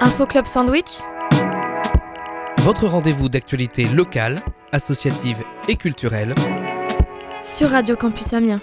Info Club Sandwich, votre rendez-vous d'actualité locale, associative et culturelle sur Radio Campus Amiens.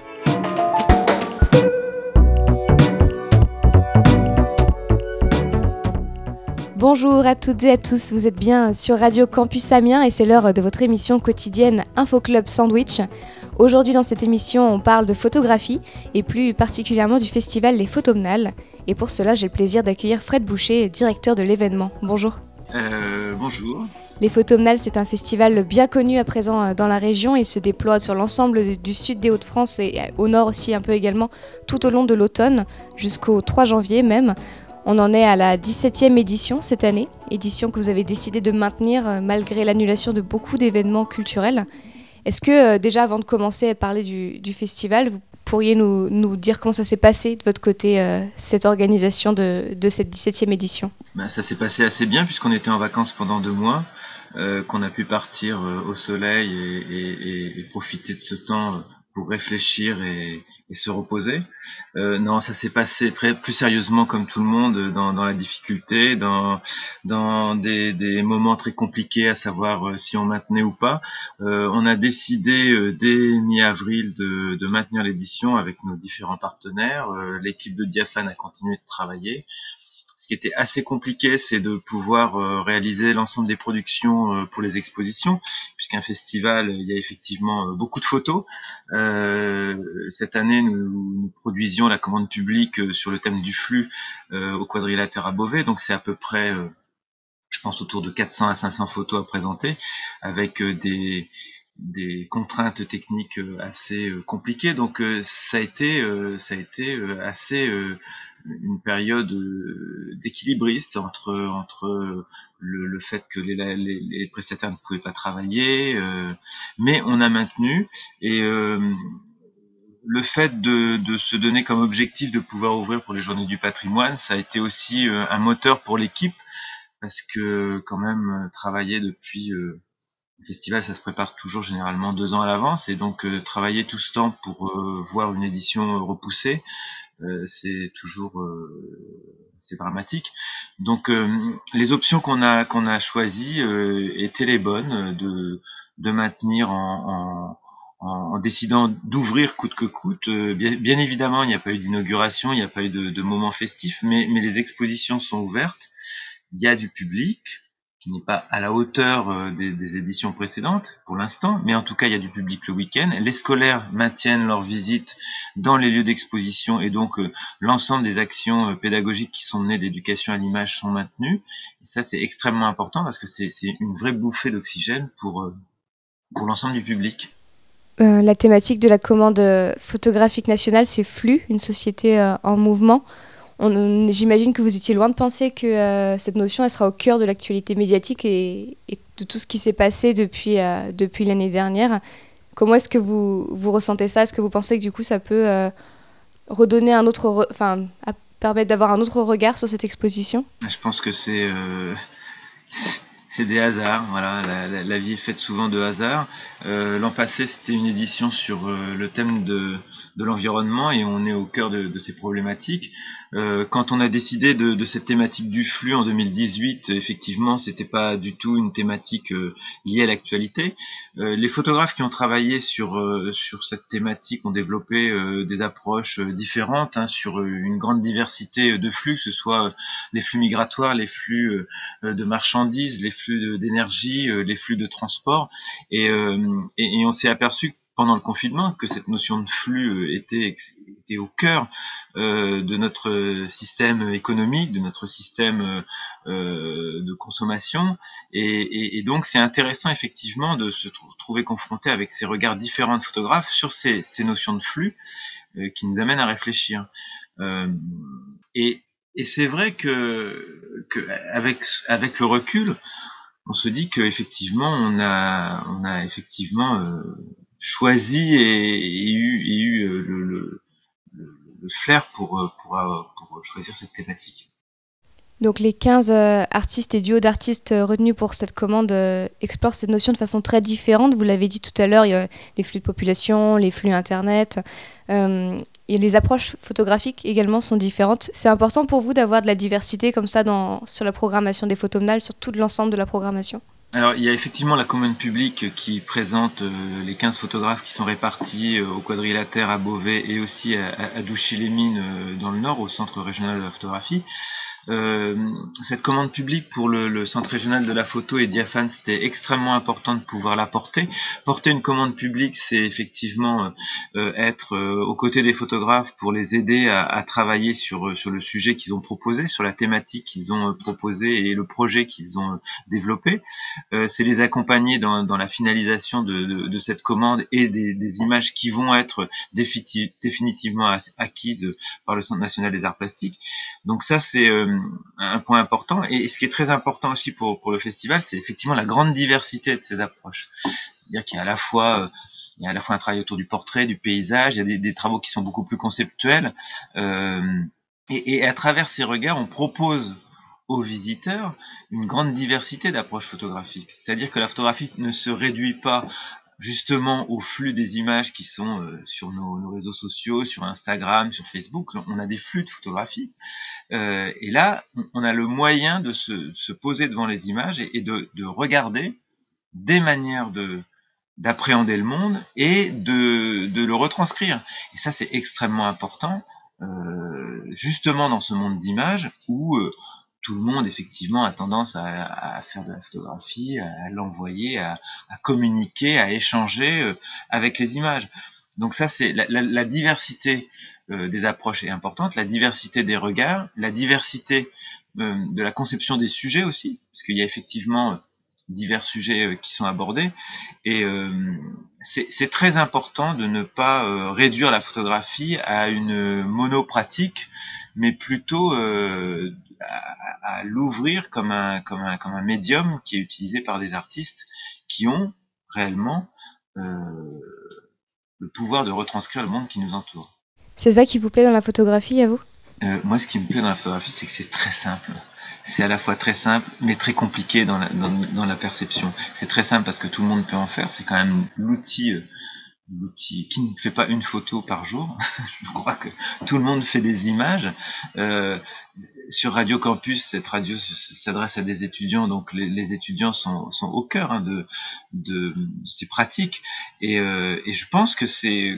Bonjour à toutes et à tous, vous êtes bien sur Radio Campus Amiens et c'est l'heure de votre émission quotidienne Info Club Sandwich. Aujourd'hui dans cette émission, on parle de photographie et plus particulièrement du festival Les Photomnales. Et pour cela, j'ai le plaisir d'accueillir Fred Boucher, directeur de l'événement. Bonjour. Bonjour. Les Photomnales, c'est un festival bien connu à présent dans la région. Il se déploie sur l'ensemble du sud des Hauts-de-France et au nord aussi un peu également, tout au long de l'automne, jusqu'au 3 janvier même. On en est à la 17e édition cette année, édition que vous avez décidé de maintenir malgré l'annulation de beaucoup d'événements culturels. Est-ce que déjà avant de commencer à parler du festival, vous pourriez nous dire comment ça s'est passé de votre côté, cette organisation de cette 17e édition ? Ça s'est passé assez bien puisqu'on était en vacances pendant 2 mois, qu'on a pu partir au soleil et profiter de ce temps pour réfléchir et se reposer. Non, ça s'est passé plus sérieusement comme tout le monde, dans la difficulté, dans des moments très compliqués à savoir si on maintenait ou pas. On a décidé dès mi-avril de maintenir l'édition avec nos différents partenaires. L'équipe de Diaphane a continué de travailler. Ce qui était assez compliqué, c'est de pouvoir réaliser l'ensemble des productions pour les expositions, puisqu'un festival, il y a effectivement beaucoup de photos. Cette année, nous produisions la commande publique sur le thème du flux au quadrilatère à Beauvais, donc c'est à peu près, je pense, autour de 400 à 500 photos à présenter, avec des contraintes techniques assez compliquées. Donc ça a été assez une période d'équilibriste entre le fait que les prestataires ne pouvaient pas travailler, mais on a maintenu et le fait de se donner comme objectif de pouvoir ouvrir pour les Journées du patrimoine, ça a été aussi un moteur pour l'équipe, parce que quand même travailler depuis le festival, ça se prépare toujours généralement 2 ans à l'avance, et donc travailler tout ce temps pour voir une édition repoussée, c'est toujours c'est dramatique. Donc les options qu'on a choisies étaient les bonnes, de maintenir en décidant d'ouvrir coûte que coûte. Bien évidemment, il n'y a pas eu d'inauguration, il n'y a pas eu de moment festif, mais les expositions sont ouvertes. Il y a du public qui n'est pas à la hauteur des éditions précédentes pour l'instant, mais en tout cas il y a du public le week-end. Les scolaires maintiennent leur visite dans les lieux d'exposition, et donc l'ensemble des actions pédagogiques qui sont menées d'éducation à l'image sont maintenues. Et ça, c'est extrêmement important parce que c'est une vraie bouffée d'oxygène pour l'ensemble du public. La thématique de la commande photographique nationale, c'est Flux, une société en mouvement. J'imagine que vous étiez loin de penser que cette notion elle sera au cœur de l'actualité médiatique et de tout ce qui s'est passé depuis l'année dernière. Comment est-ce que vous ressentez ça ? Est-ce que vous pensez que du coup ça peut redonner permettre d'avoir un autre regard sur cette exposition ? Je pense que c'est des hasards, voilà. La vie est faite souvent de hasards. L'an passé, c'était une édition sur le thème de l'environnement, et on est au cœur de ces problématiques. Quand on a décidé de cette thématique du flux en 2018, effectivement, c'était pas du tout une thématique liée à l'actualité. Les photographes qui ont travaillé sur cette thématique ont développé des approches différentes, sur une grande diversité de flux, que ce soit les flux migratoires, les flux de marchandises, les flux d'énergie, les flux de transport, et on s'est aperçu pendant le confinement que cette notion de flux était au cœur de notre système économique, de notre système de consommation, et donc c'est intéressant effectivement de se trouver confronté avec ces regards différents de photographes sur ces notions de flux qui nous amènent à réfléchir. Et c'est vrai que avec le recul, on se dit que effectivement on a effectivement choisi et eu le flair pour choisir cette thématique. Donc les 15 artistes et duos d'artistes retenus pour cette commande explorent cette notion de façon très différente. Vous l'avez dit tout à l'heure, il y a les flux de population, les flux Internet. et les approches photographiques également sont différentes. C'est important pour vous d'avoir de la diversité comme ça sur la programmation des photomnales, sur tout l'ensemble de la programmation? Alors, il y a effectivement la commande publique qui présente les 15 photographes qui sont répartis au Quadrilatère à Beauvais et aussi à Douchy-les-Mines dans le Nord, au Centre régional de la photographie. Cette commande publique pour le Centre régional de la photo et Diaphane, c'était extrêmement important de pouvoir la porter. Porter une commande publique, c'est effectivement être aux côtés des photographes pour les aider à travailler sur le sujet qu'ils ont proposé, sur la thématique qu'ils ont proposé et le projet qu'ils ont développé. C'est les accompagner dans la finalisation de cette commande et des images qui vont être définitivement acquises par le Centre national des arts plastiques. Donc ça, c'est un point important. Et ce qui est très important aussi pour le festival, c'est effectivement la grande diversité de ces approches. C'est-à-dire qu'il y a à la fois un travail autour du portrait, du paysage, il y a des travaux qui sont beaucoup plus conceptuels. Et à travers ces regards, on propose aux visiteurs une grande diversité d'approches photographiques. C'est-à-dire que la photographie ne se réduit pas justement au flux des images qui sont sur nos réseaux sociaux, sur Instagram, sur Facebook. On a des flux de photographies. Et là, on a le moyen de se poser devant les images et de regarder des manières d'appréhender le monde et de le retranscrire. Et ça, c'est extrêmement important, justement dans ce monde d'images où tout le monde, effectivement, a tendance à faire de la photographie, à l'envoyer, à communiquer, à échanger avec les images. Donc ça, c'est la diversité des approches est importante, la diversité des regards, la diversité de la conception des sujets aussi, parce qu'il y a effectivement divers sujets qui sont abordés. Et c'est très important de ne pas réduire la photographie à une monopratique, mais plutôt à l'ouvrir comme un médium qui est utilisé par des artistes qui ont réellement le pouvoir de retranscrire le monde qui nous entoure. C'est ça qui vous plaît dans la photographie, à vous? Moi, ce qui me plaît dans la photographie, c'est que c'est très simple. C'est à la fois très simple, mais très compliqué dans la perception. C'est très simple parce que tout le monde peut en faire. C'est quand même l'outil qui ne fait pas une photo par jour. Je crois que tout le monde fait des images. Sur Radio Campus, cette radio s'adresse à des étudiants, donc les étudiants sont au cœur de ces pratiques. Et je pense que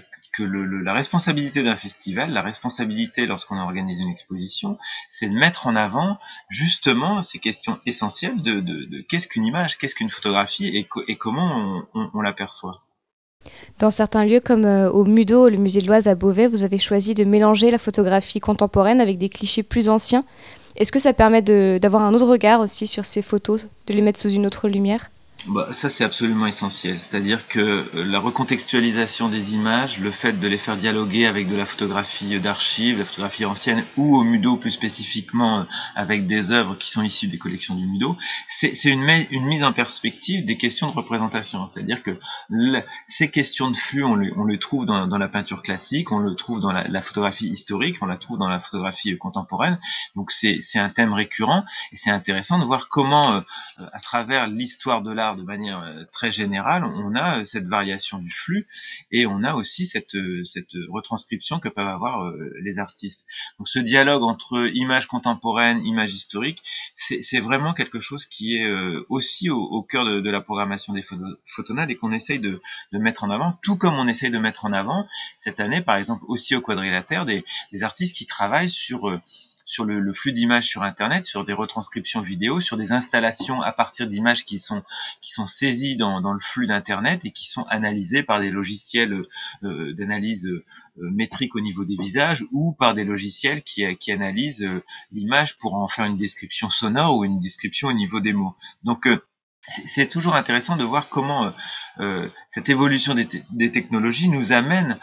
la responsabilité d'un festival, la responsabilité lorsqu'on organise une exposition, c'est de mettre en avant justement ces questions essentielles de qu'est-ce qu'une image, qu'est-ce qu'une photographie et comment on l'aperçoit. Dans certains lieux comme au MUDO, le musée de l'Oise à Beauvais, vous avez choisi de mélanger la photographie contemporaine avec des clichés plus anciens. Est-ce que ça permet d'avoir un autre regard aussi sur ces photos, de les mettre sous une autre lumière ? Ça, c'est absolument essentiel. C'est-à-dire que la recontextualisation des images, le fait de les faire dialoguer avec de la photographie d'archives, la photographie ancienne, ou au MUDO plus spécifiquement avec des œuvres qui sont issues des collections du MUDO, c'est une mise en perspective des questions de représentation. C'est-à-dire que ces questions de flux, on les trouve dans la peinture classique, on le trouve dans la photographie historique, on la trouve dans la photographie contemporaine. Donc c'est un thème récurrent et c'est intéressant de voir comment, à travers l'histoire de l'art de manière très générale, on a cette variation du flux et on a aussi cette retranscription que peuvent avoir les artistes. Donc ce dialogue entre images contemporaines, images historiques, c'est vraiment quelque chose qui est aussi au cœur de la programmation des photonales et qu'on essaye de mettre en avant, tout comme on essaye de mettre en avant cette année, par exemple, aussi au Quadrilatère, des artistes qui travaillent sur le flux d'images sur Internet, sur des retranscriptions vidéo, sur des installations à partir d'images qui sont saisies dans le flux d'Internet et qui sont analysées par des logiciels d'analyse métrique au niveau des visages ou par des logiciels qui analysent l'image pour en faire une description sonore ou une description au niveau des mots. Donc c'est toujours intéressant de voir comment cette évolution des technologies nous amène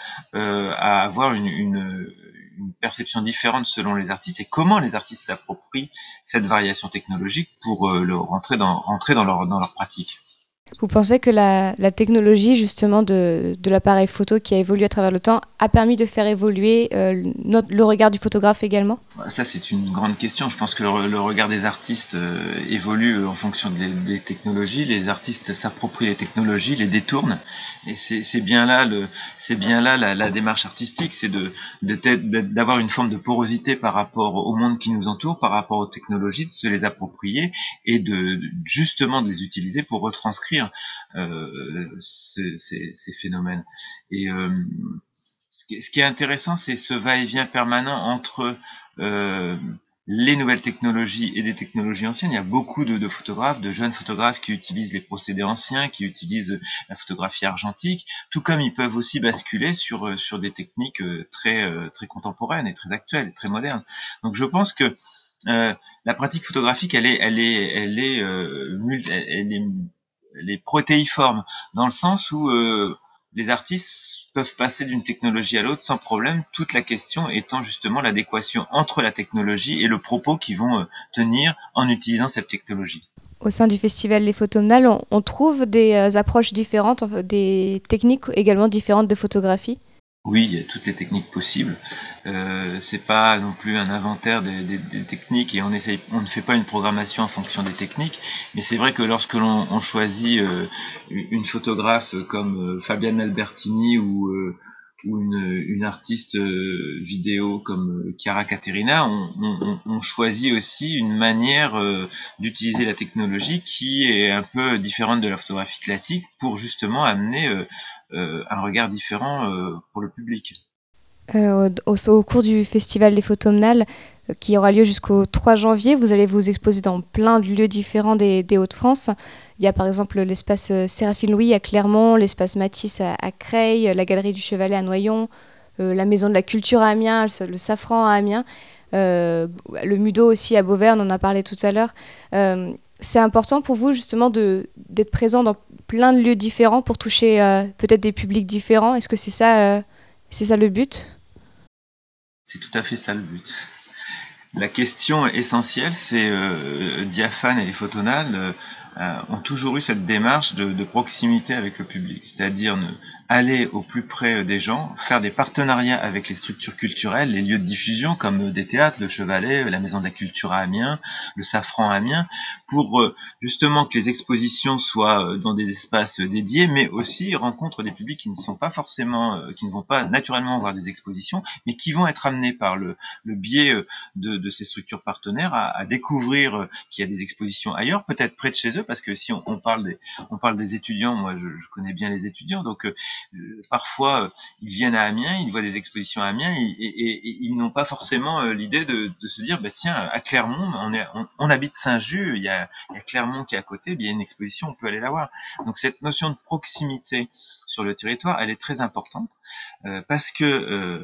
à avoir une perception différente selon les artistes et comment les artistes s'approprient cette variation technologique pour rentrer dans leur pratique. Vous pensez que la technologie justement de l'appareil photo qui a évolué à travers le temps a permis de faire évoluer le regard du photographe également ? Ça, c'est une grande question. Je pense que le regard des artistes évolue en fonction des technologies. Les artistes s'approprient les technologies, les détournent. Et c'est bien là la démarche artistique, c'est d'avoir une forme de porosité par rapport au monde qui nous entoure, par rapport aux technologies, de se les approprier et justement de les utiliser pour retranscrire ces phénomènes. Et ce qui est intéressant, c'est ce va-et-vient permanent entre les nouvelles technologies et des technologies anciennes. Il y a beaucoup de photographes, de jeunes photographes qui utilisent les procédés anciens, qui utilisent la photographie argentique, tout comme ils peuvent aussi basculer sur des techniques très contemporaines et très actuelles et très modernes. Donc je pense que la pratique photographique, elle est protéiforme dans le sens où les artistes peuvent passer d'une technologie à l'autre sans problème, toute la question étant justement l'adéquation entre la technologie et le propos qu'ils vont tenir en utilisant cette technologie. Au sein du festival Les Photomnales, on trouve des approches différentes, des techniques également différentes de photographie. Oui, il y a toutes les techniques possibles. C'est pas non plus un inventaire des techniques et on ne fait pas une programmation en fonction des techniques. Mais c'est vrai que lorsque l'on choisit une photographe comme Fabienne Albertini ou une artiste vidéo comme Chiara Caterina, on choisit aussi une manière d'utiliser la technologie qui est un peu différente de la photographie classique pour justement amener un regard différent pour le public. Au cours du festival Les Photomnales, qui aura lieu jusqu'au 3 janvier, vous allez vous exposer dans plein de lieux différents des Hauts-de-France. Il y a par exemple l'espace Séraphine Louis à Clermont, l'espace Matisse à Creil, la galerie du Chevalet à Noyon, la maison de la culture à Amiens, le Safran à Amiens, le Mudo aussi à Beauvais, on en a parlé tout à l'heure. C'est important pour vous justement d'être présent dans plein de lieux différents pour toucher peut-être des publics différents. Est-ce que c'est ça le but ? C'est tout à fait ça le but. La question essentielle, c'est Diaphane et les Photonales ont toujours eu cette démarche de proximité avec le public, c'est-à-dire aller au plus près des gens, faire des partenariats avec les structures culturelles, les lieux de diffusion comme des théâtres, le Chevalet, la Maison de la Culture à Amiens, le Safran à Amiens, pour justement que les expositions soient dans des espaces dédiés, mais aussi rencontrent des publics qui ne sont pas forcément, qui ne vont pas naturellement voir des expositions, mais qui vont être amenés par le biais de ces structures partenaires à découvrir qu'il y a des expositions ailleurs, peut-être près de chez eux, parce que si on parle des étudiants, moi je connais bien les étudiants, donc parfois ils viennent à Amiens, ils voient des expositions à Amiens et ils n'ont pas forcément l'idée de se dire tiens, à Clermont on habite Saint-Just, il y a Clermont qui est à côté, il y a une exposition, on peut aller la voir. Donc cette notion de proximité sur le territoire, elle est très importante parce que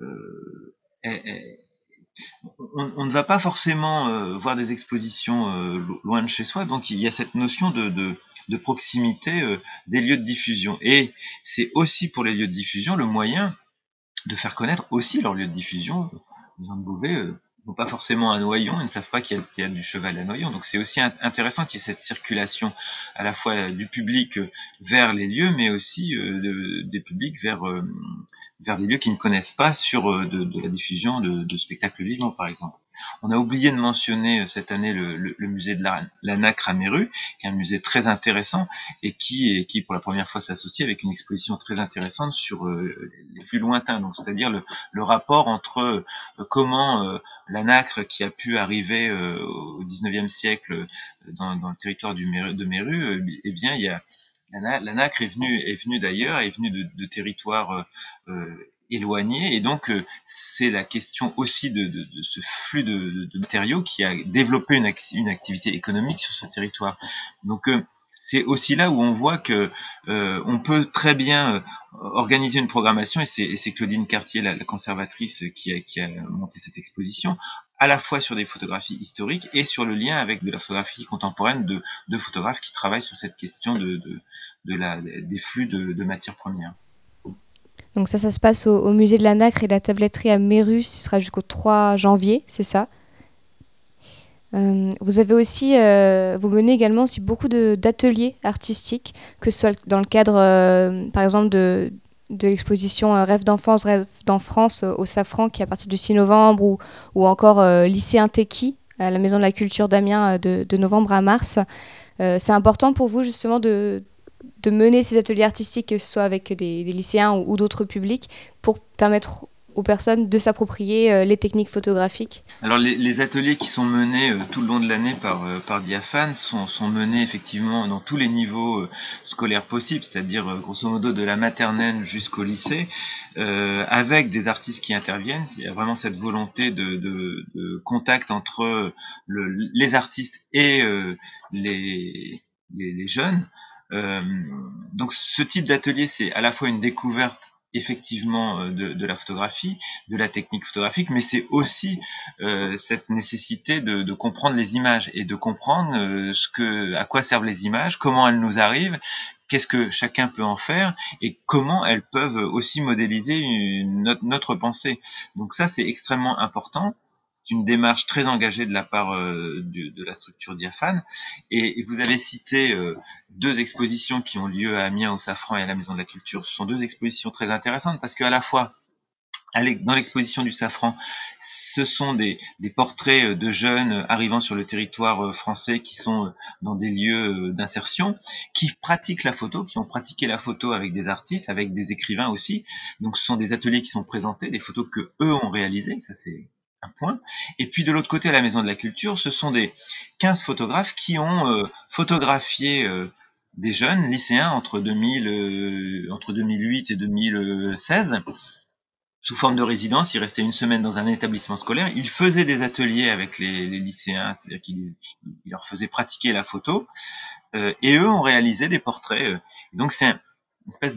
on ne va pas forcément voir des expositions loin de chez soi, donc il y a cette notion de proximité des lieux de diffusion. Et c'est aussi pour les lieux de diffusion le moyen de faire connaître aussi leurs lieux de diffusion. Les gens de Beauvais n'ont pas forcément à Noyon, ils ne savent pas qu'il y a le théâtre du Chevalet à Noyon. Donc c'est aussi intéressant qu'il y ait cette circulation à la fois du public vers les lieux, mais aussi des publics vers les lieux qui ne connaissent pas sur de la diffusion de spectacles vivants, par exemple. On a oublié de mentionner cette année le musée de la Nacre à Méru, qui est un musée très intéressant et qui pour la première fois s'associe avec une exposition très intéressante sur les plus lointains. Donc, c'est-à-dire le rapport entre comment la Nacre qui a pu arriver au 19e siècle dans le territoire de Méru, eh bien, il y a la Nacre est venue d'ailleurs, est venue de territoires éloignés, et donc c'est la question aussi de ce flux de matériaux qui a développé une activité économique sur ce territoire. Donc c'est aussi là où on voit que on peut très bien organiser une programmation, et c'est Claudine Cartier, la conservatrice, qui a monté cette exposition, à la fois sur des photographies historiques et sur le lien avec de la photographie contemporaine de photographes qui travaillent sur cette question des flux de matières premières. Donc ça se passe au musée de la Nacre et de la tabletterie à Méru, ce sera jusqu'au 3 janvier, c'est ça ? Vous avez aussi, vous menez également aussi beaucoup d'ateliers artistiques, que ce soit dans le cadre, par exemple, de l'exposition Rêve d'enfance, Rêve d'enfance au Safran, qui est à partir du 6 novembre, ou encore Lycéen Teki, à la Maison de la Culture d'Amiens, de novembre à mars. C'est important pour vous, justement, de mener ces ateliers artistiques, que ce soit avec des lycéens ou d'autres publics, pour permettre aux personnes de s'approprier les techniques photographiques. Alors les ateliers qui sont menés tout le long de l'année par Diaphane sont menés effectivement dans tous les niveaux scolaires possibles, c'est-à-dire grosso modo de la maternelle jusqu'au lycée, avec des artistes qui interviennent. Il y a vraiment cette volonté de contact entre les artistes et les jeunes. Donc ce type d'atelier, c'est à la fois une découverte effectivement de la photographie, de la technique photographique, mais c'est aussi cette nécessité de comprendre les images et de comprendre à quoi servent les images, comment elles nous arrivent, qu'est-ce que chacun peut en faire et comment elles peuvent aussi modéliser notre pensée. Donc ça, c'est extrêmement important. C'est une démarche très engagée de la part de la structure Diaphane. Et vous avez cité deux expositions qui ont lieu à Amiens, au Safran et à la Maison de la Culture. Ce sont deux expositions très intéressantes parce qu'à la fois, dans l'exposition du Safran, ce sont des portraits de jeunes arrivant sur le territoire français qui sont dans des lieux d'insertion, qui pratiquent la photo, qui ont pratiqué la photo avec des artistes, avec des écrivains aussi. Donc ce sont des ateliers qui sont présentés, des photos que eux ont réalisées, ça c'est un point. Et puis de l'autre côté, à la Maison de la Culture, ce sont des 15 photographes qui ont photographié des jeunes lycéens entre 2008 et 2016, sous forme de résidence. Ils restaient une semaine dans un établissement scolaire. Ils faisaient des ateliers avec les lycéens, c'est-à-dire qu'ils leur faisaient pratiquer la photo. Et eux ont réalisé des portraits. Donc c'est une espèce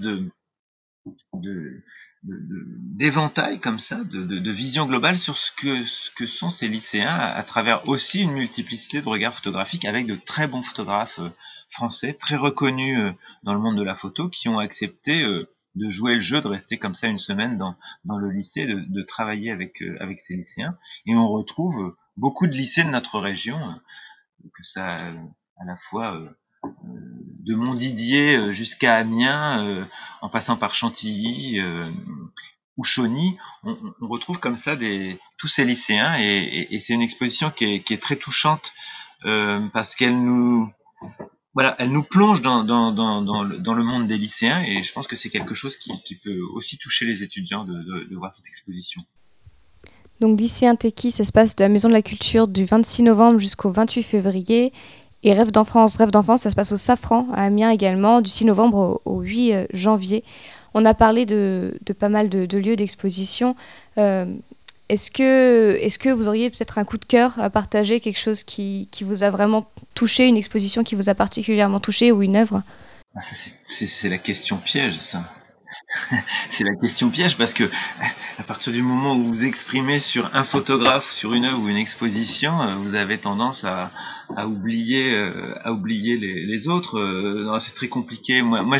d'éventail comme ça, de vision globale sur ce que sont ces lycéens, à travers aussi une multiplicité de regards photographiques avec de très bons photographes français, très reconnus dans le monde de la photo, qui ont accepté de jouer le jeu, de rester comme ça une semaine dans le lycée, de travailler avec ces lycéens. Et on retrouve beaucoup de lycées de notre région, que ça à la fois de Montdidier jusqu'à Amiens, en passant par Chantilly ou Chauny, on retrouve comme ça tous ces lycéens, et c'est une exposition qui est très touchante parce qu'elle nous elle nous plonge dans le monde des lycéens, et je pense que c'est quelque chose qui peut aussi toucher les étudiants de voir cette exposition. Donc Lycéen Teki, ça se passe de la Maison de la Culture du 26 novembre jusqu'au 28 février. Et Rêve d'enfance, ça se passe au Safran, à Amiens également, du 6 novembre au 8 janvier. On a parlé de pas mal de lieux d'exposition. Est-ce que vous auriez peut-être un coup de cœur à partager, quelque chose qui vous a vraiment touché, une exposition qui vous a particulièrement touché, ou une œuvre ? Ah, ça, c'est la question piège, ça. C'est la question piège, parce que à partir du moment où vous exprimez sur un photographe, sur une œuvre ou une exposition, vous avez tendance à oublier les autres. Non, c'est très compliqué. Moi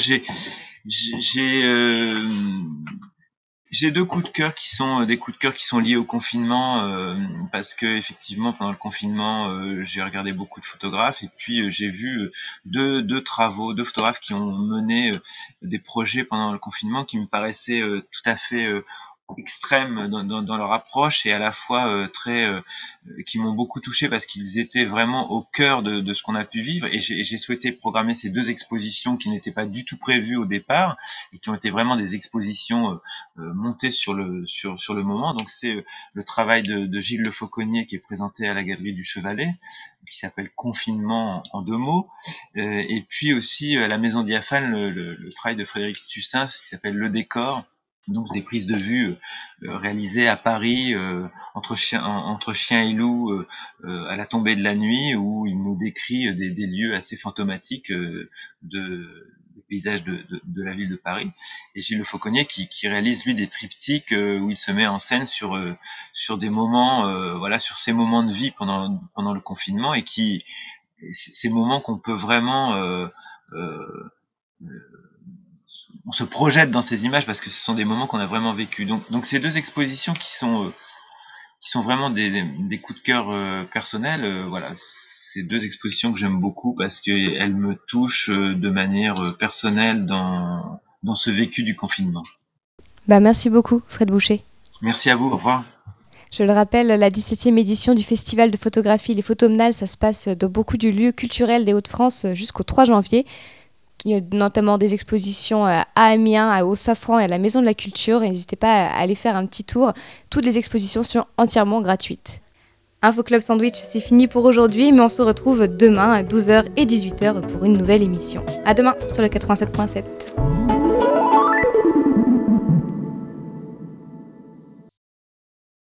j'ai deux coups de cœur qui sont des coups de cœur qui sont liés au confinement, parce que effectivement pendant le confinement j'ai regardé beaucoup de photographes, et puis j'ai vu deux photographes qui ont mené des projets pendant le confinement qui me paraissaient tout à fait extrêmes dans leur approche, et à la fois qui m'ont beaucoup touché parce qu'ils étaient vraiment au cœur de ce qu'on a pu vivre. Et j'ai souhaité programmer ces deux expositions qui n'étaient pas du tout prévues au départ et qui ont été vraiment des expositions montées sur le moment. Donc c'est le travail de Gilles Le Fauconnier qui est présenté à la Galerie du Chevalet, qui s'appelle Confinement en deux mots, et puis aussi à la Maison Diaphane le travail de Frédéric Stussins qui s'appelle Le Décor. Donc des prises de vue réalisées à Paris entre chien et loup à la tombée de la nuit, où il nous décrit des lieux assez fantomatiques des paysages de la ville de Paris. Et Gilles Le Fauconnier qui réalise lui des triptyques où il se met en scène sur des moments sur ces moments de vie pendant le confinement, et ces moments qu'on peut vraiment on se projette dans ces images parce que ce sont des moments qu'on a vraiment vécu. Donc ces deux expositions qui sont sont vraiment des coups de cœur personnels. Voilà, c'est 2 expositions que j'aime beaucoup parce qu'elles me touchent de manière personnelle dans ce vécu du confinement. Merci beaucoup, Fred Boucher. Merci à vous, au revoir. Je le rappelle, la 17e édition du Festival de photographie Les Photomnales, ça se passe dans beaucoup de lieux culturels des Hauts-de-France jusqu'au 3 janvier. Il y a notamment des expositions à Amiens, au Safran et à la Maison de la Culture. Et n'hésitez pas à aller faire un petit tour. Toutes les expositions sont entièrement gratuites. Info Club Sandwich, c'est fini pour aujourd'hui, mais on se retrouve demain à 12h et 18h pour une nouvelle émission. À demain sur le 87.7.